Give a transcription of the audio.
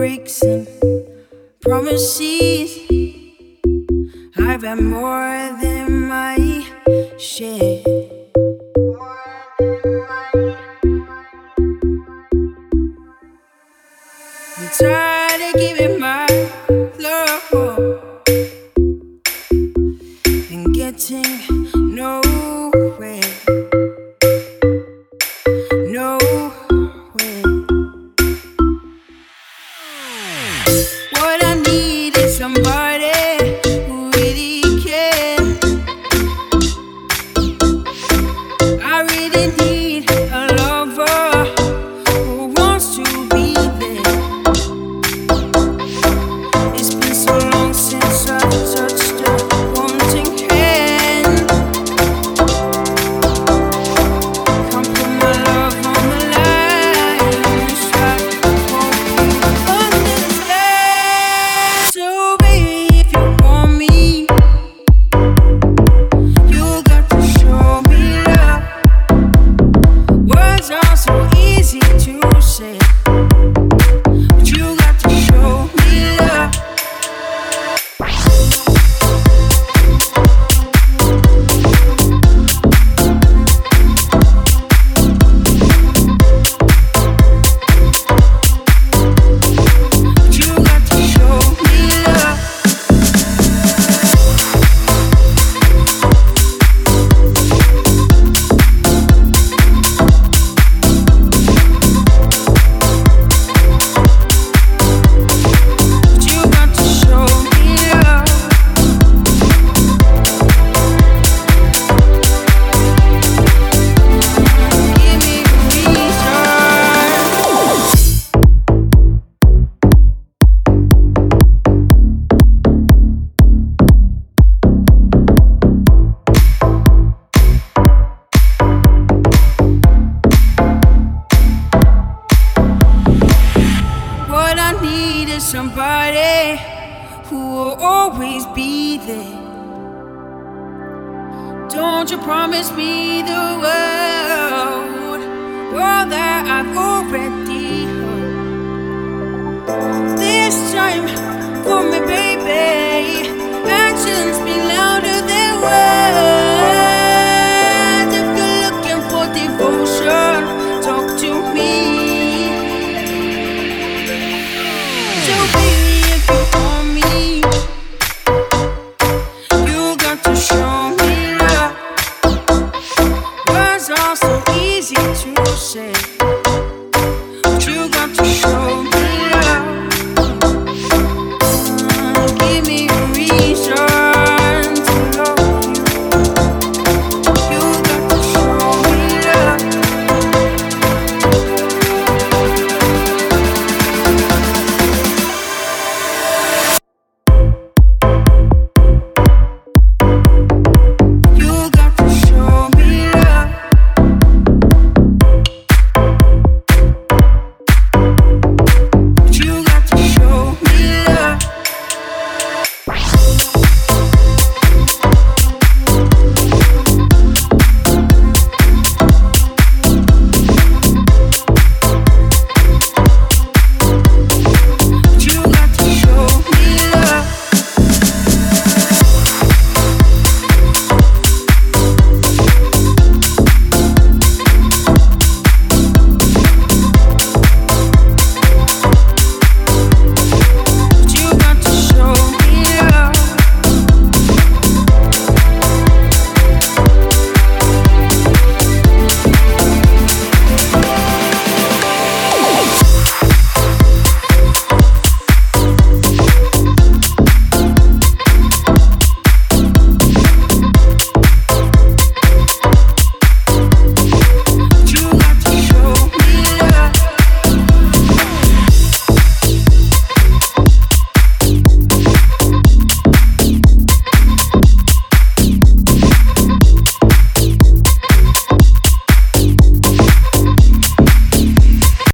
breaks and promises. I've had more than my share. I'm tired of giving my love and getting nowhere. What I need is somebody who really cares. I really need a lover who wants to be there. It's been so long since I've touched a wanting hand. Come put my love on the line. It's like so baby, if you want me, you got to show me love. Words are so easy to say, but you got to show me love. What I need is somebody who will always be there. Don't you promise me the world that I've already heard. This time for me, baby.